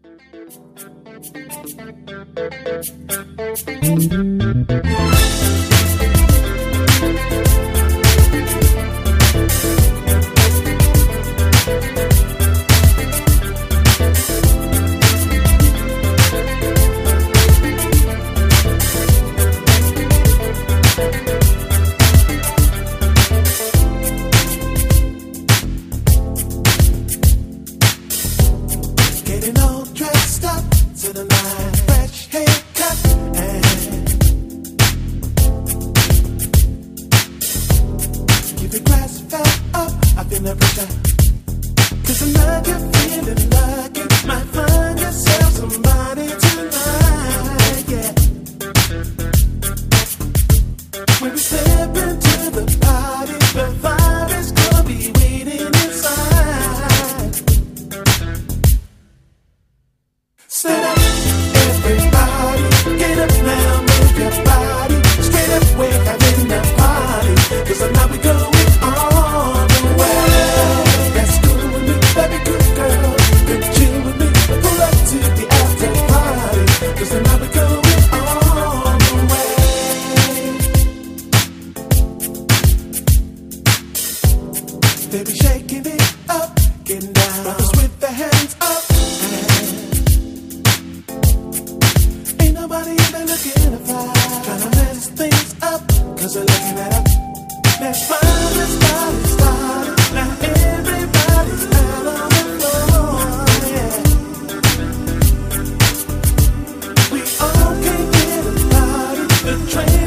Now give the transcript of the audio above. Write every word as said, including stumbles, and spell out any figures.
Getting all dressed up to the night, fresh haircut, and keep the glass filled up. I feel the pressure, 'cause I know you're feeling lucky. Might find yourself somebody tonight, yeah. When we step into the party, the vibe is gonna be waiting inside. Stand up, everybody, get up now, move your body. Straight up, we're having a party, 'cause now we going all the way. That's cool with me, baby, good girl. Come chill with me, pull up to the after party, 'cause now we going all the way. Baby, shaking it up, getting down, brothers with their hands up. Nobody even looking to fight, tryna mess things up, 'cause we're looking at up. Let's find this party started. Now everybody's out on the floor, yeah. We all came here to party. The train